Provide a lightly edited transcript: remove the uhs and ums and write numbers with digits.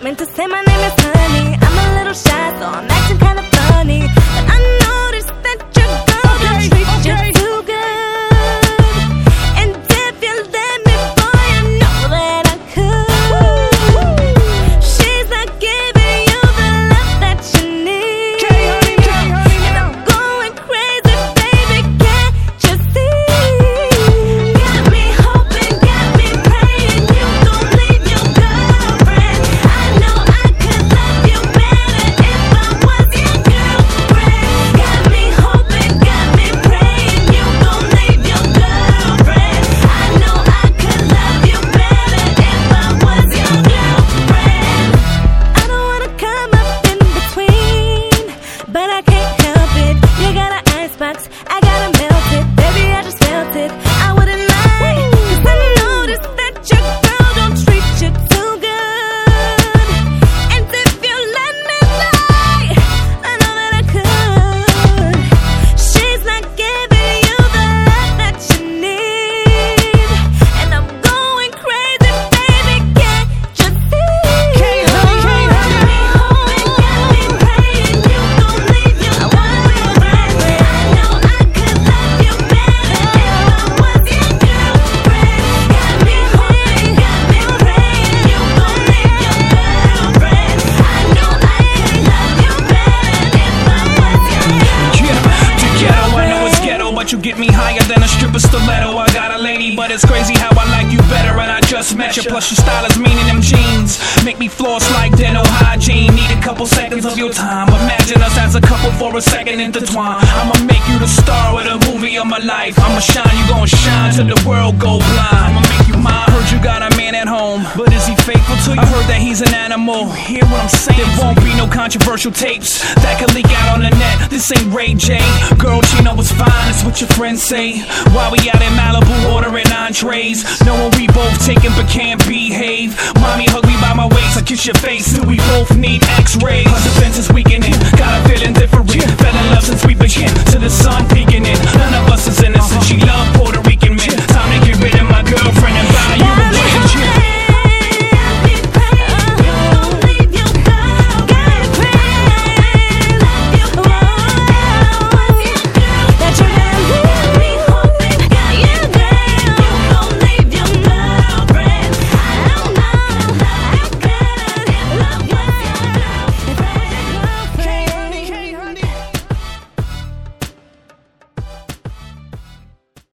meant to say my name is Honey. I'm a little shy, so I'm acting kinda funny, but I noticed that your girl don't treat you too good. And if you let me, boy, you know that I could. She's not giving you the love that you need, and I'm going crazy, baby, can't you see? Got me hoping, got me praying you gon' leave your girlfriend. I know I could love you better if I was your girlfriend. Got me hoping, got me praying you gon' leave your girlfriend. I know I could love you better if I was your girlfriend. I don't wanna come up in between, but I can't help it. You got an icebox, I gotta melt it. Baby, I just felt it. I wouldn't lie, 'cause I noticed that your girl don't treat you too good. And if you let me lie, I know that I could. She's not giving you the love that you need, and I'm going crazy, baby, can't you see? Got me hoping, got me praying you gon' leave your girlfriend. I know I could love you better if I was your girlfriend. Got me hoping, got me praying you gon' leave your girlfriend. I know I could love you better if I was your girlfriend. Yeah, to ghetto, I know it's ghetto, but you get me higher than a stripper stiletto. I got a lady, but it's crazy how I like you better, and I just met you. Plus your style is mean in them jeans, make me floss like dental hygiene. Need a couple seconds of your time. Imagine us as a couple for a second intertwine. I'ma make you the star of the movie of my life. I'ma shine, you gon' shine till the world go blind. I'ma make you mine. Heard you got a man at home, but is he faithful to you? I heard that he's an animal. You hear what I'm saying? There won't be no controversial tapes that could leak out on the net. This ain't Ray J. Girl, Chino was fine, that's what your friends say. While we out in Malibu ordering entrees, knowing we both taken but can't behave. Mommy hug me by my waist, I kiss your face till we both need x-rays. Our defense is weakening, got a feeling different. Fell in love since we began, till the sun